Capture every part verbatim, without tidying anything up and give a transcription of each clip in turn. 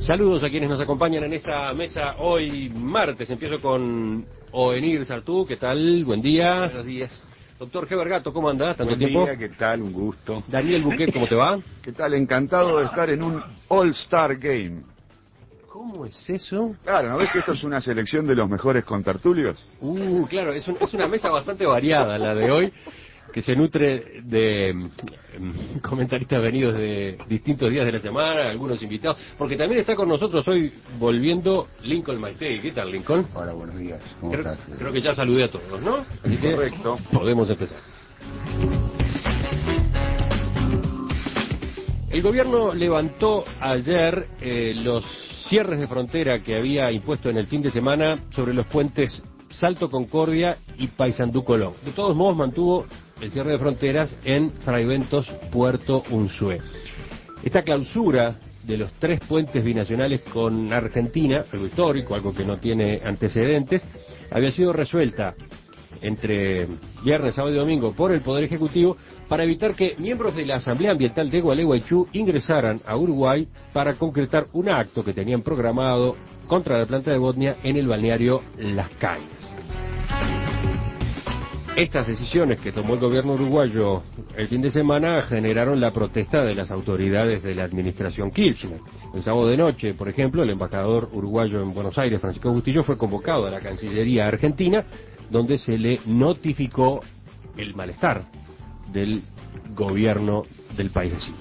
Saludos a quienes nos acompañan en esta mesa hoy martes. Empiezo con Oenir Sartú. ¿Qué tal? Buen día. Buenos días. Doctor Heber Gato, ¿cómo andás? ¿Tanto Buen tiempo? día, ¿qué tal? Un gusto. Daniel Buquet, ¿cómo te va? ¿Qué tal? Encantado de estar en un All-Star Game. ¿Cómo es eso? Claro, ¿no ves que esto es una selección de los mejores contertulios? Uh, claro, es, un, es una mesa bastante variada la de hoy, que se nutre de um, comentaristas venidos de distintos días de la semana, algunos invitados, porque también está con nosotros hoy volviendo Lincoln Maite. ¿Qué tal, Lincoln? Hola, buenos días. ¿Cómo creo, estás? creo que ya saludé a todos, ¿no? Así que correcto. Podemos empezar. El gobierno levantó ayer eh, los cierres de frontera que había impuesto en el fin de semana sobre los puentes Salto Concordia y Paysandú Colón. De todos modos mantuvo el cierre de fronteras en Fraiventos, Puerto Unzué. Esta clausura de los tres puentes binacionales con Argentina, algo histórico, algo que no tiene antecedentes, había sido resuelta entre viernes, sábado y domingo por el Poder Ejecutivo para evitar que miembros de la Asamblea Ambiental de Gualeguaychú ingresaran a Uruguay para concretar un acto que tenían programado contra la planta de Botnia en el balneario Las Cañas. Estas decisiones que tomó el gobierno uruguayo el fin de semana generaron la protesta de las autoridades de la administración Kirchner. El sábado de noche, por ejemplo, el embajador uruguayo en Buenos Aires, Francisco Bustillo, fue convocado a la Cancillería argentina, donde se le notificó el malestar del gobierno del país vecino.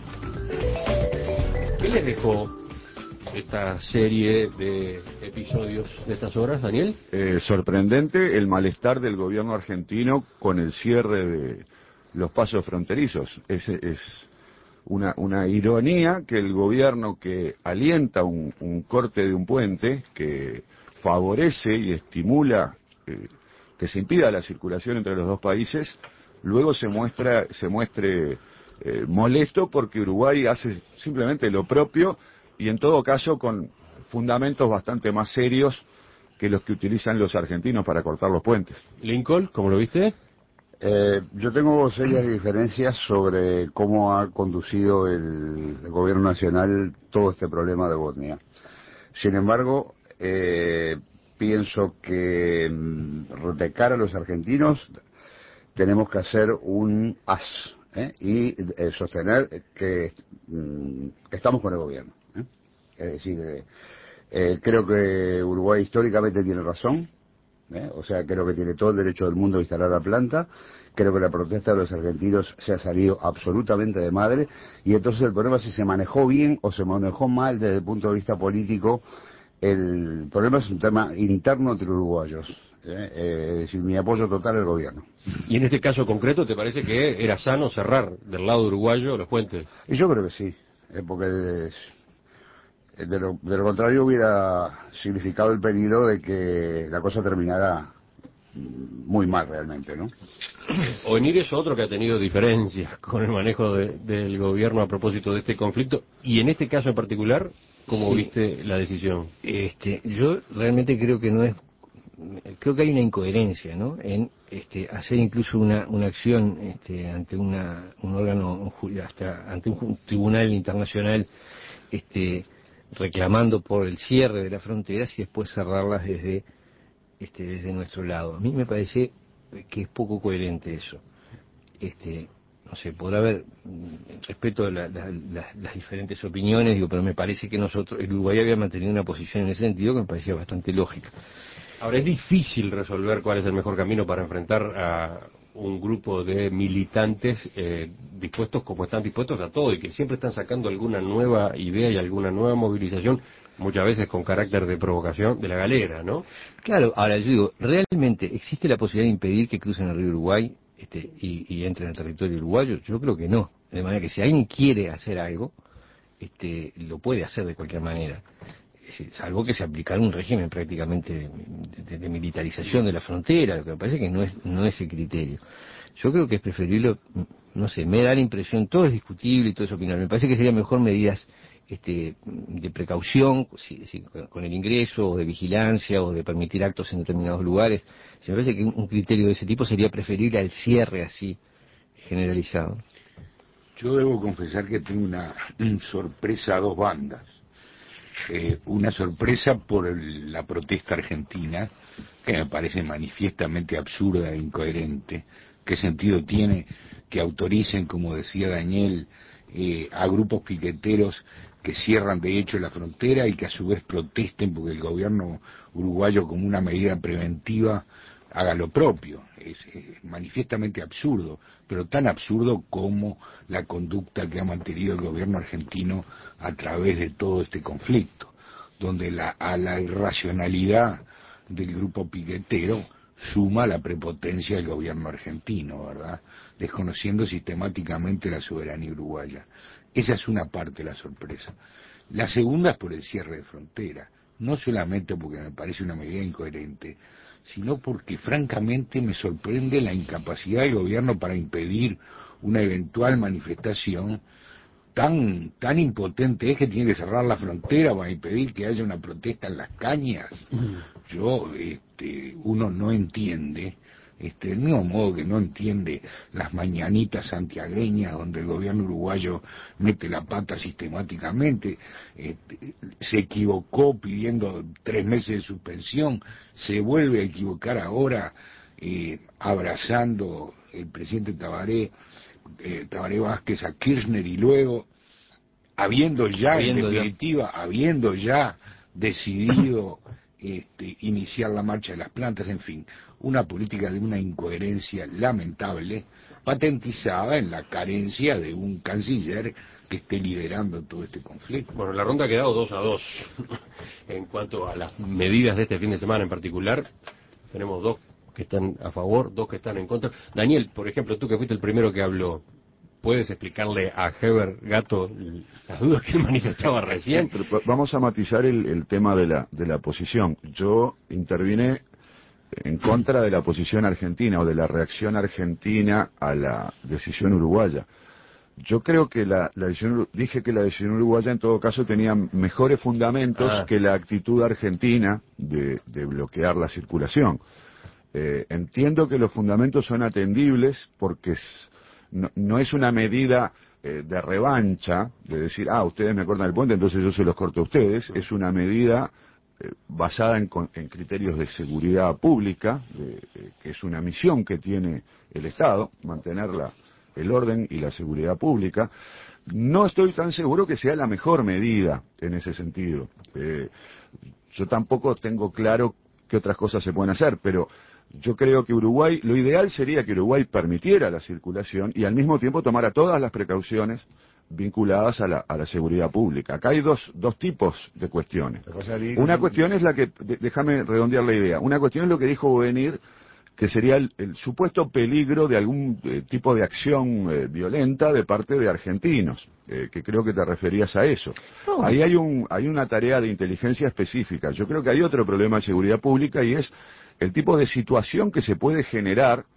¿Qué les dejó esta serie de episodios de estas horas, Daniel? Eh, sorprendente el malestar del gobierno argentino con el cierre de los pasos fronterizos. Es, es una, una ironía que el gobierno que alienta un, un corte de un puente, que favorece y estimula eh, que se impida la circulación entre los dos países, luego se muestra se muestre eh, molesto porque Uruguay hace simplemente lo propio y en todo caso con fundamentos bastante más serios que los que utilizan los argentinos para cortar los puentes. Lincoln, ¿cómo lo viste? Eh, yo tengo serias diferencias sobre cómo ha conducido el, el gobierno nacional todo este problema de Botnia. Sin embargo, eh, pienso que de cara a los argentinos tenemos que hacer un as ¿eh? y eh, sostener que, mm, que estamos con el gobierno. ¿eh? Es decir, eh, eh, creo que Uruguay históricamente tiene razón, ¿eh? o sea, creo que tiene todo el derecho del mundo a instalar la planta. Creo que la protesta de los argentinos se ha salido absolutamente de madre y entonces el problema es si se manejó bien o se manejó mal desde el punto de vista político. El problema es un tema interno entre uruguayos, ¿eh? Eh, es decir, mi apoyo total al gobierno. Y en este caso concreto, ¿te parece que era sano cerrar del lado uruguayo los puentes? Y yo creo que sí, eh, porque es, de, lo, de lo contrario hubiera significado el peligro de que la cosa terminara muy mal realmente, ¿no? Oenir es otro que ha tenido diferencias con el manejo de, del gobierno a propósito de este conflicto, y en este caso en particular, ¿cómo sí. viste la decisión? Este, yo realmente creo que no es, creo que hay una incoherencia, ¿no? En este, hacer incluso una, una acción este, ante una, un órgano, hasta ante un tribunal internacional, este, reclamando por el cierre de las fronteras y después cerrarlas desde, este, desde nuestro lado. A mí me parece que es poco coherente eso. Este, no sé, podrá haber respeto a la, la, la, las diferentes opiniones, digo, pero me parece que nosotros, el Uruguay había mantenido una posición en ese sentido que me parecía bastante lógica. Ahora, es difícil resolver cuál es el mejor camino para enfrentar a un grupo de militantes eh, dispuestos como están dispuestos a todo y que siempre están sacando alguna nueva idea y alguna nueva movilización, muchas veces con carácter de provocación, de la galera, ¿no? Claro, ahora yo digo, ¿realmente existe la posibilidad de impedir que crucen el río Uruguay este, y, y entren al territorio uruguayo? Yo creo que no. De manera que si alguien quiere hacer algo, este, lo puede hacer de cualquier manera. Salvo que se aplicara un régimen prácticamente de, de, de militarización de la frontera, lo que me parece que no es no es el criterio. Yo creo que es preferible, no sé, me da la impresión, todo es discutible y todo es opinable, me parece que serían mejor medidas este, de precaución, si, si, con el ingreso, o de vigilancia, o de permitir actos en determinados lugares. Se me parece que un criterio de ese tipo sería preferible al cierre así, generalizado. Yo debo confesar que tengo una sorpresa a dos bandas. eh, una sorpresa por el, la protesta argentina, que me parece manifiestamente absurda e incoherente. ¿Qué sentido tiene que autoricen, como decía Daniel, eh, a grupos piqueteros que cierran de hecho la frontera y que a su vez protesten porque el gobierno uruguayo, como una medida preventiva, haga lo propio? Es, es manifiestamente absurdo, pero tan absurdo como la conducta que ha mantenido el gobierno argentino a través de todo este conflicto, donde la, a la irracionalidad del grupo piquetero suma la prepotencia del gobierno argentino, ¿verdad?, desconociendo sistemáticamente la soberanía uruguaya. Esa es una parte de la sorpresa. La segunda es por el cierre de frontera, no solamente porque me parece una medida incoherente, sino porque francamente me sorprende la incapacidad del gobierno para impedir una eventual manifestación. Tan, tan impotente es que tiene que cerrar la frontera para impedir que haya una protesta en Las Cañas. Yo, este, uno no entiende, este, del mismo modo que no entiende las mañanitas santiagueñas donde el gobierno uruguayo mete la pata sistemáticamente. Este, se equivocó pidiendo tres meses de suspensión, se vuelve a equivocar ahora eh, abrazando el presidente Tabaré Eh, Tabaré Vázquez a Kirchner, y luego, habiendo ya, habiendo en definitiva, ya. habiendo ya decidido este, iniciar la marcha de las plantas, en fin, una política de una incoherencia lamentable, patentizada en la carencia de un canciller que esté liderando todo este conflicto. Bueno, la ronda ha quedado dos a dos. En cuanto a las medidas de este fin de semana en particular, tenemos dos que están a favor, dos que están en contra. Daniel, por ejemplo, tú que fuiste el primero que habló, ¿puedes explicarle a Heber Gato las dudas que él manifestaba recién? Vamos a matizar el, el tema de la, de la posición. Yo intervine en contra de la posición argentina o de la reacción argentina a la decisión uruguaya. Yo creo que la, la decisión, dije que la decisión uruguaya en todo caso tenía mejores fundamentos ah. que la actitud argentina de, de bloquear la circulación. Eh, entiendo que los fundamentos son atendibles porque es, no, no es una medida eh, de revancha, de decir, ah, ustedes me cortan el puente, entonces yo se los corto a ustedes. Es una medida eh, basada en, en criterios de seguridad pública, de, eh, que es una misión que tiene el Estado, mantener la, el orden y la seguridad pública. No estoy tan seguro que sea la mejor medida en ese sentido. Eh, yo tampoco tengo claro qué otras cosas se pueden hacer, pero yo creo que Uruguay, lo ideal sería que Uruguay permitiera la circulación y al mismo tiempo tomara todas las precauciones vinculadas a la, a la seguridad pública. Acá hay dos, dos tipos de cuestiones. Una cuestión es la que, de, déjame redondear la idea, una cuestión es lo que dijo Bovenir, que sería el, el supuesto peligro de algún eh, tipo de acción eh, violenta de parte de argentinos, eh, que creo que te referías a eso. Oh. Ahí hay, un, hay una tarea de inteligencia específica. Yo creo que hay otro problema de seguridad pública y es el tipo de situación que se puede generar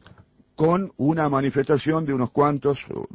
con una manifestación de unos cuantos, o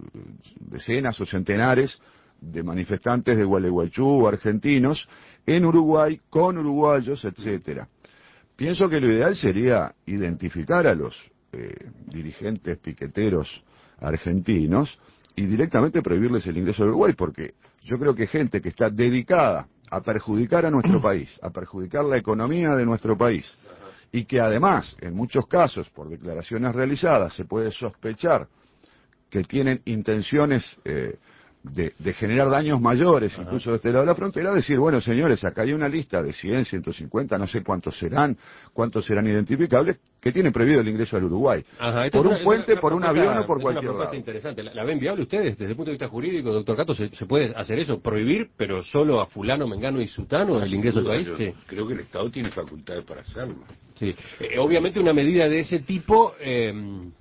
decenas o centenares de manifestantes de Gualeguaychú, argentinos, en Uruguay, con uruguayos, etcétera. Pienso que lo ideal sería identificar a los eh, dirigentes piqueteros argentinos y directamente prohibirles el ingreso al Uruguay, porque yo creo que gente que está dedicada a perjudicar a nuestro país, a perjudicar la economía de nuestro país, y que además, en muchos casos, por declaraciones realizadas, se puede sospechar que tienen intenciones eh, de, de generar daños mayores, Ajá. incluso de este lado de la frontera, decir, bueno, señores, acá hay una lista de cien, ciento cincuenta, no sé cuántos serán, cuántos serán identificables, que tienen prohibido el ingreso al Uruguay. Ajá, por un una, puente, una, por un avión o por cualquier lado. Es una propuesta lado. interesante. ¿La, ¿La ven viable ustedes desde el punto de vista jurídico, doctor Gato? ¿Se, se puede hacer eso? ¿Prohibir, pero solo a fulano, mengano y sutano el ingreso al país? Sí. Creo que el Estado tiene facultades para hacerlo. Sí. Eh, obviamente una medida de ese tipo eh,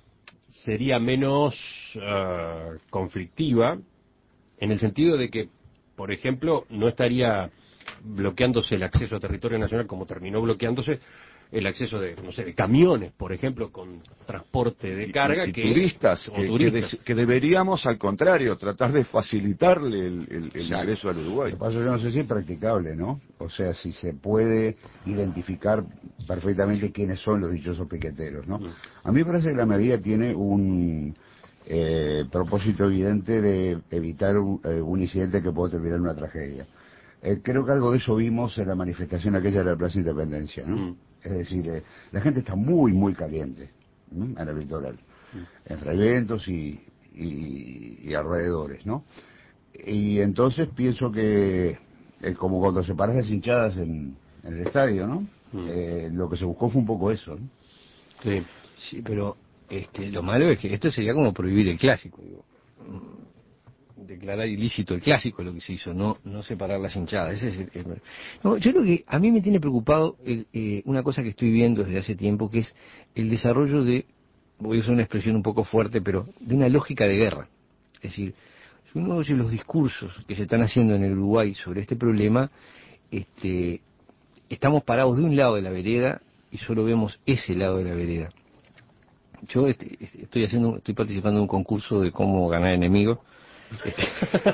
sería menos uh, conflictiva, en el sentido de que, por ejemplo, no estaría bloqueándose el acceso a territorio nacional como terminó bloqueándose el acceso de, no sé, de camiones, por ejemplo, con transporte de carga. Y, y que, turistas, que, turistas. Que, de, que deberíamos, al contrario, tratar de facilitarle el, el, el ingreso al Uruguay. Lo que pasa es que yo no sé si es practicable, ¿no? O sea, si se puede identificar perfectamente quiénes son los dichosos piqueteros, ¿no? A mí me parece que la medida tiene un eh, propósito evidente de evitar un, eh, un incidente que puede terminar en una tragedia. Eh, creo que algo de eso vimos en la manifestación aquella de la Plaza Independencia, ¿no? Mm. Es decir, eh, la gente está muy, muy caliente, ¿no? En el litoral, mm. entre eventos y, y, y alrededores, ¿no? Y entonces pienso que, eh, como cuando se paran las hinchadas en, en el estadio, ¿no? Mm. Eh, lo que se buscó fue un poco eso, ¿no? Sí, sí, pero este, lo malo es que esto sería como prohibir el clásico, digo. Declarar ilícito el clásico, lo que se hizo, no no separar las hinchadas. Ese es el, el- no, yo creo que a mí me tiene preocupado el, eh, una cosa que estoy viendo desde hace tiempo, que es el desarrollo de, voy a usar una expresión un poco fuerte, pero de una lógica de guerra. Es decir, si uno oye los discursos que se están haciendo en el Uruguay sobre este problema, este, estamos parados de un lado de la vereda y solo vemos ese lado de la vereda. Yo este, este, estoy haciendo, estoy participando en un concurso de cómo ganar enemigos. Este,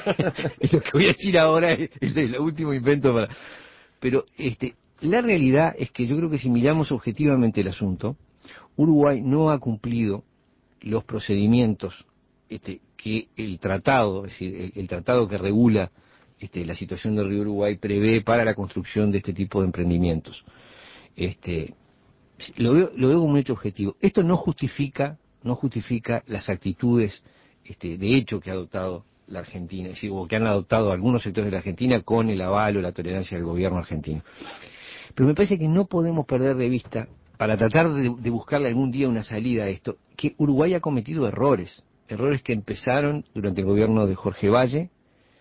y lo que voy a decir ahora es, es el último invento para... Pero este, la realidad es que yo creo que si miramos objetivamente el asunto, Uruguay no ha cumplido los procedimientos este, que el tratado, es decir, el, el tratado que regula este, la situación del río Uruguay prevé para la construcción de este tipo de emprendimientos. Este, lo veo, lo veo como un hecho objetivo. Esto no justifica, no justifica las actitudes este, de hecho que ha adoptado la Argentina, es decir, o que han adoptado algunos sectores de la Argentina con el aval o la tolerancia del gobierno argentino. Pero me parece que no podemos perder de vista, para tratar de, de buscarle algún día una salida a esto, que Uruguay ha cometido errores, errores que empezaron durante el gobierno de Jorge Valle,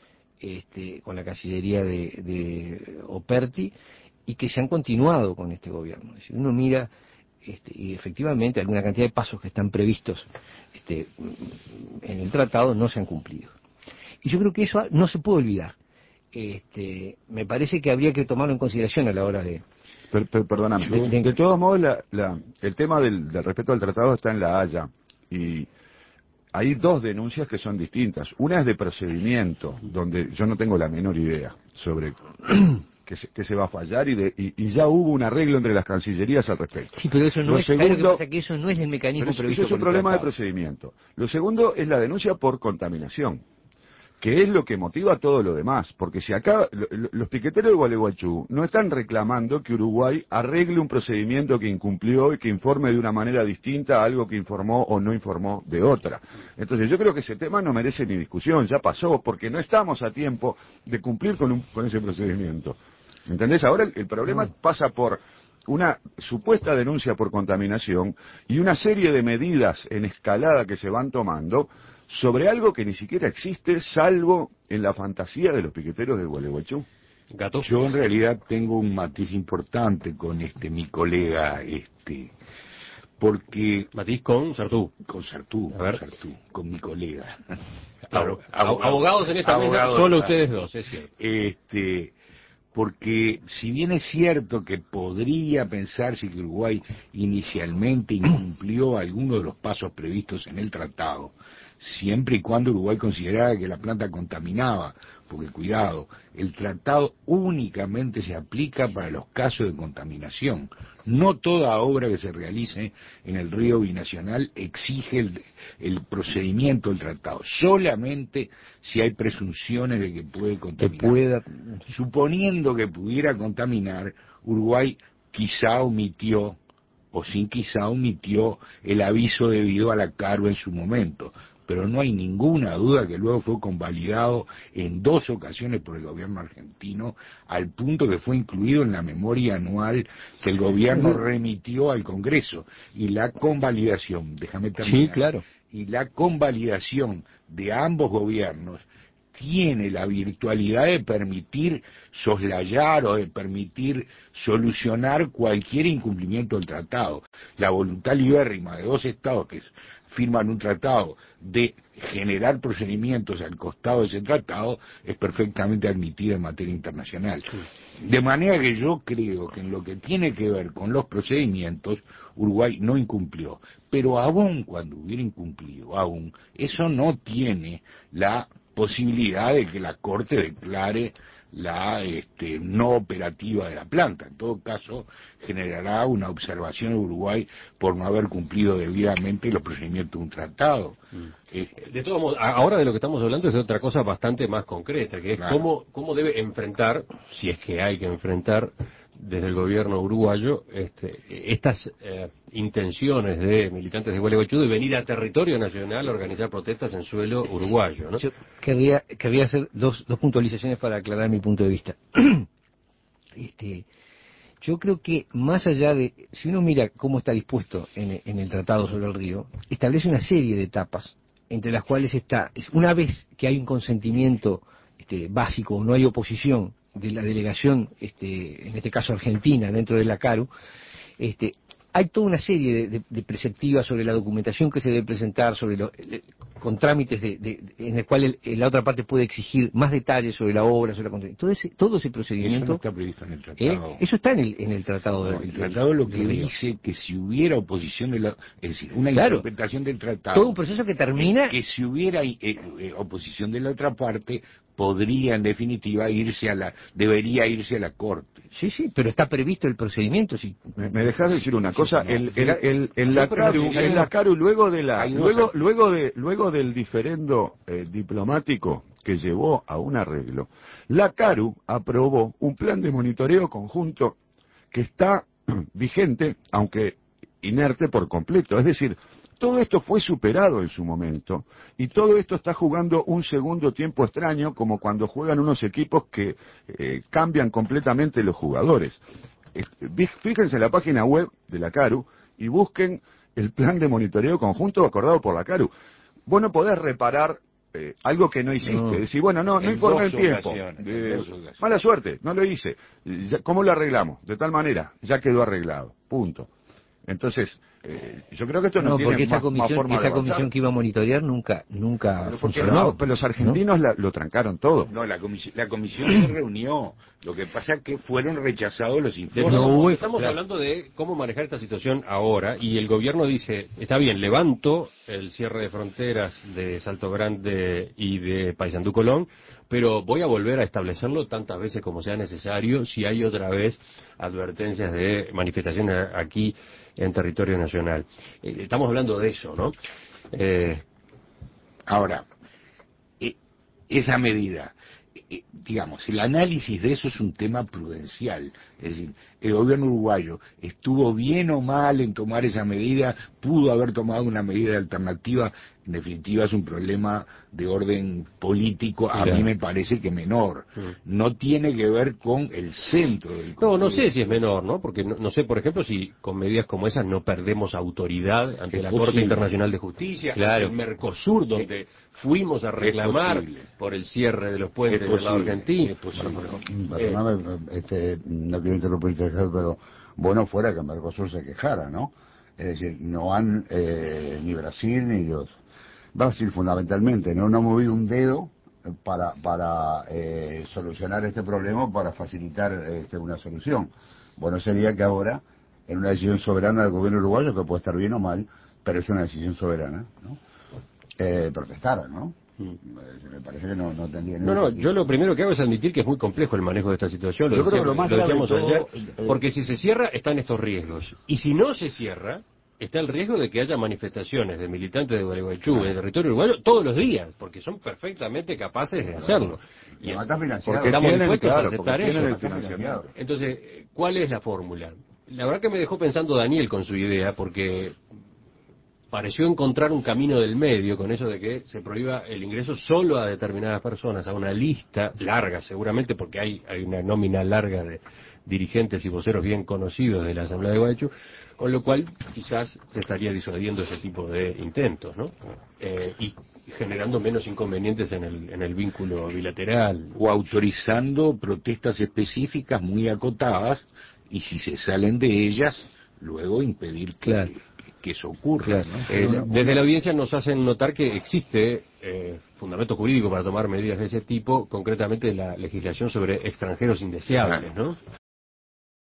este, con la Cancillería de, de Operti, y que se han continuado con este gobierno. Es decir, uno mira, este, y efectivamente alguna cantidad de pasos que están previstos este, en el tratado no se han cumplido. Y yo creo que eso no se puede olvidar. Este, me parece que habría que tomarlo en consideración a la hora de... Per, per, perdóname. De, de, de todos modos, la, la, el tema del, del respeto al tratado está en La Haya. Y hay dos denuncias que son distintas. Una es de procedimiento, donde yo no tengo la menor idea sobre que se, que se va a fallar y, de, y, y ya hubo un arreglo entre las cancillerías al respecto. Sí, pero eso no lo es, segundo, ¿sabes lo que pasa? Que eso no es el mecanismo eso, previsto eso es un por el problema de tratado. procedimiento. Lo segundo es la denuncia por contaminación, que es lo que motiva todo lo demás, porque si acá lo, lo, los piqueteros de Gualeguaychú no están reclamando que Uruguay arregle un procedimiento que incumplió y que informe de una manera distinta a algo que informó o no informó de otra. Entonces yo creo que ese tema no merece ni discusión, ya pasó, porque no estamos a tiempo de cumplir con, un, con ese procedimiento. ¿Entendés? Ahora el, el problema pasa por una supuesta denuncia por contaminación y una serie de medidas en escalada que se van tomando sobre algo que ni siquiera existe, salvo en la fantasía de los piqueteros de Gualeguaychú. Gato. Yo en realidad tengo un matiz importante con este mi colega, este, porque matiz con Sartú, con Sartú, con Sartú, con mi colega. Claro, abogados, abogados en esta abogados, mesa, solo ustedes dos, es cierto. Este, porque si bien es cierto que podría pensarse que Uruguay inicialmente incumplió algunos de los pasos previstos en el tratado, siempre y cuando Uruguay considerara que la planta contaminaba, porque cuidado, el tratado únicamente se aplica para los casos de contaminación. No toda obra que se realice en el río binacional exige el, el procedimiento del tratado, solamente si hay presunciones de que puede contaminar. Que pueda... Suponiendo que pudiera contaminar, Uruguay quizá omitió, o sin quizá omitió, el aviso debido a la carga en su momento. Pero no hay ninguna duda que luego fue convalidado en dos ocasiones por el gobierno argentino, al punto que fue incluido en la memoria anual que el gobierno remitió al Congreso. Y la convalidación, déjame terminar, sí, claro. y la convalidación de ambos gobiernos tiene la virtualidad de permitir soslayar o de permitir solucionar cualquier incumplimiento del tratado. La voluntad libérrima de dos estados que firman un tratado de generar procedimientos al costado de ese tratado es perfectamente admitida en materia internacional. De manera que yo creo que en lo que tiene que ver con los procedimientos, Uruguay no incumplió. Pero aún cuando hubiera incumplido, aún, eso no tiene la posibilidad de que la Corte declare la este, no operativa de la planta. En todo caso, generará una observación en Uruguay por no haber cumplido debidamente los procedimientos de un tratado. Mm. Eh, De todos modos, ahora de lo que estamos hablando es de otra cosa bastante más concreta, que es Claro. cómo, cómo debe enfrentar, si es que hay que enfrentar desde el gobierno uruguayo, este, estas eh, intenciones de militantes de Gualeguaychú de venir a territorio nacional a organizar protestas en suelo uruguayo, ¿no? Yo querría, querría hacer dos, dos puntualizaciones para aclarar mi punto de vista. este, yo creo que más allá de, si uno mira cómo está dispuesto en, en el Tratado sobre el Río, establece una serie de etapas, entre las cuales está, una vez que hay un consentimiento este, básico, no hay oposición de la delegación, este, en este caso argentina, dentro de la CARU, este, hay toda una serie de, de, de preceptivas sobre la documentación que se debe presentar, sobre lo, le, con trámites de, de, de, en el cual el, la otra parte puede exigir más detalles sobre la obra, sobre la construcción. Todo ese, todo ese procedimiento... Eso no está previsto en el tratado. ¿eh? Eso está en el, en el tratado. No, del, el tratado lo que del dice que si hubiera oposición de la... Es decir, una Claro. interpretación del tratado... Todo un proceso que termina... Que, que si hubiera eh, eh, oposición de la otra parte, podría en definitiva irse a la... Debería irse a la Corte. Sí, sí, pero está previsto el procedimiento. Si... ¿Me, me dejás decir una cosa? no. El, el, el, en la Sí, pero no, CARU, sí, en sí, la no. CARU luego de la, Hay dos luego, aspectos. luego de, luego del diferendo eh, diplomático que llevó a un arreglo, la CARU aprobó un plan de monitoreo conjunto que está vigente, aunque inerte por completo. Es decir, todo esto fue superado en su momento y todo esto está jugando un segundo tiempo extraño, como cuando juegan unos equipos que eh, cambian completamente los jugadores. Fíjense en la página web de la CARU y busquen el plan de monitoreo conjunto acordado por la CARU. Vos no podés reparar eh, algo que no hiciste. No. Decir, bueno, no, no En informé dos en tiempo. ocasiones, en Eh, dos ocasiones. mala suerte, no lo hice. Ya- ¿Cómo lo arreglamos? De tal manera, ya quedó arreglado. Punto. Entonces, eh, yo creo que esto no, No, tiene porque esa más, más comisión, forma esa de avanzar. comisión que iba a monitorear nunca, nunca Pero, porque funcionó. no, pero los argentinos la- lo trancaron todo. No, la comisión, la comisión se reunió. Lo que pasa es que fueron rechazados los De informes. todos No modos, hubo- estamos claro. hablando de cómo manejar esta situación ahora y el gobierno dice, está bien, levanto el cierre de fronteras de Salto Grande y de Paysandú Colón, pero voy a volver a establecerlo tantas veces como sea necesario si hay otra vez advertencias de manifestaciones aquí en territorio nacional. Eh, estamos hablando de eso, ¿no? Eh, Ahora, eh, esa medida, eh, digamos, el análisis de eso es un tema prudencial. Es decir, el gobierno uruguayo estuvo bien o mal en tomar esa medida, pudo haber tomado una medida alternativa. En definitiva, es un problema de orden político, a Claro. mí me parece que menor. Mm. No tiene que ver con el centro del No, no conflicto. sé si es menor, ¿no? Porque no, no sé, por ejemplo, si con medidas como esas no perdemos autoridad ante Es la posible. Corte Internacional de Justicia, Claro. ante el Mercosur, donde fuimos a reclamar posible. por el cierre de los puentes Es del lado posible, argentino. es posible. Perdóname, este, no quiero interrumpirte, pero bueno fuera que Mercosur se quejara, ¿no? Es decir, no han, eh, ni Brasil ni los... Brasil fundamentalmente, ¿no? No ha movido un dedo para, para eh, solucionar este problema, para facilitar este, una solución. Bueno, sería que ahora, en una decisión soberana del gobierno uruguayo, que puede estar bien o mal, pero es una decisión soberana, ¿no? Eh, protestara, ¿no? Mm. Me parece que no, no tendría No, ningún no, sentido. yo lo primero que hago es admitir que es muy complejo el manejo de esta situación. Lo, Yo creo decía- que lo más lo grave decíamos de todo, ayer, eh, porque si se cierra están estos riesgos. Y si no se cierra, está el riesgo de que haya manifestaciones de militantes de Gualeguaychú en el territorio uruguayo todos los días, porque son perfectamente capaces de hacerlo. Y Además es- está financiado. Porque estamos tienen, dispuestos a claro, aceptar porque tienen eso. el financiamiento. Entonces, ¿cuál es la fórmula? La verdad que me dejó pensando Daniel con su idea, porque pareció encontrar un camino del medio con eso de que se prohíba el ingreso solo a determinadas personas, a una lista larga seguramente, porque hay, hay una nómina larga de dirigentes y voceros bien conocidos de la Asamblea de Gualeguaychú, con lo cual quizás se estaría disuadiendo ese tipo de intentos, ¿no? Eh, y generando menos inconvenientes en el, en el vínculo bilateral. O autorizando protestas específicas muy acotadas, y si se salen de ellas, luego impedir que, Claro. que, que eso ocurra. ¿no? Eh, Una- desde una- la audiencia nos hacen notar que existe eh, fundamento jurídico para tomar medidas de ese tipo, concretamente la legislación sobre extranjeros indeseables, ¿no?